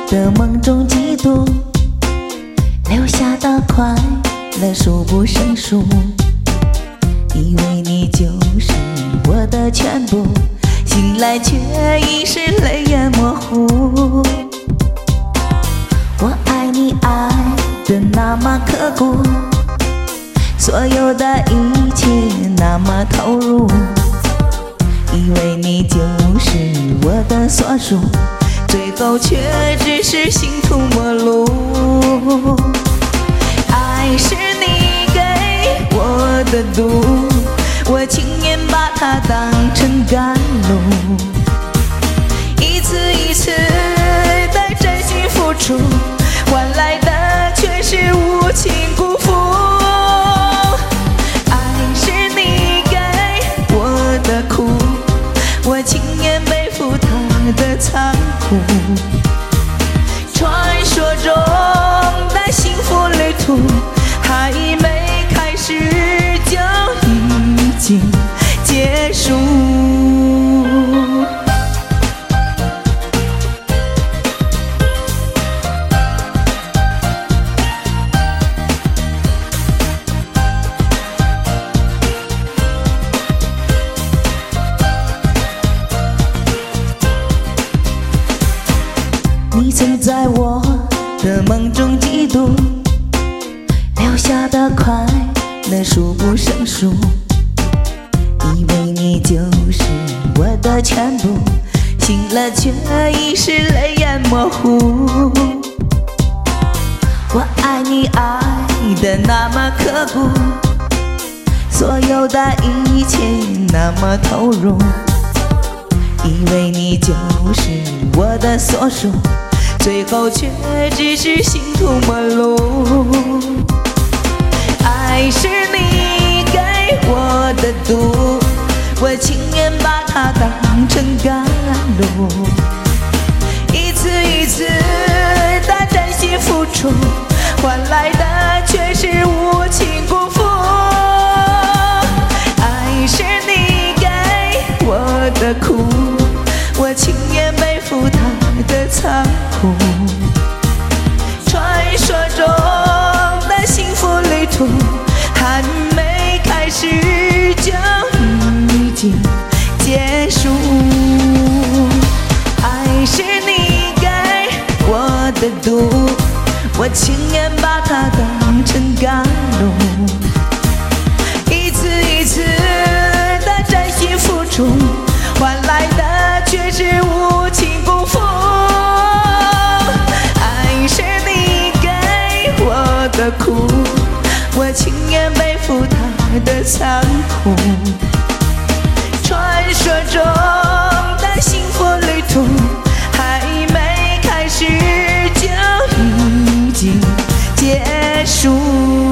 的梦中嫉妒，留下的快乐数不胜数，以为你就是我的全部，醒来却已是泪眼模糊。我爱你爱的那么刻骨，所有的一切那么投入，以为你就是我的所属，最后却只是形同陌路。爱是你给我的毒，我情愿把它当成甘露，一次一次的真心付出，换来的却是无情辜负。爱是你给我的苦，我情愿背负它的残酷。传说中的幸福旅途还没开始就已经结束。你曾在我的梦中嫉妒，留下的快乐数不胜数，以为你就是我的全部，醒了却已是泪眼模糊。我爱你爱的那么刻骨，所有的一切那么投入，以为你就是我的所属，最后却只是形同陌路。爱是你给我的毒，我情愿把它当成甘露，一次一次的真心付出，换来的却是无情辜负。爱是你给我的苦，我情愿背负它的残酷。传说中的幸福旅途还没开始就已经结束。爱是你给我的毒，我情愿把它当成甘露，一次一次的真心付出，换来的却是无情辜负。爱是你给我的苦，我情愿背负它的残酷。传说中的幸福旅途还没开始就已经结束。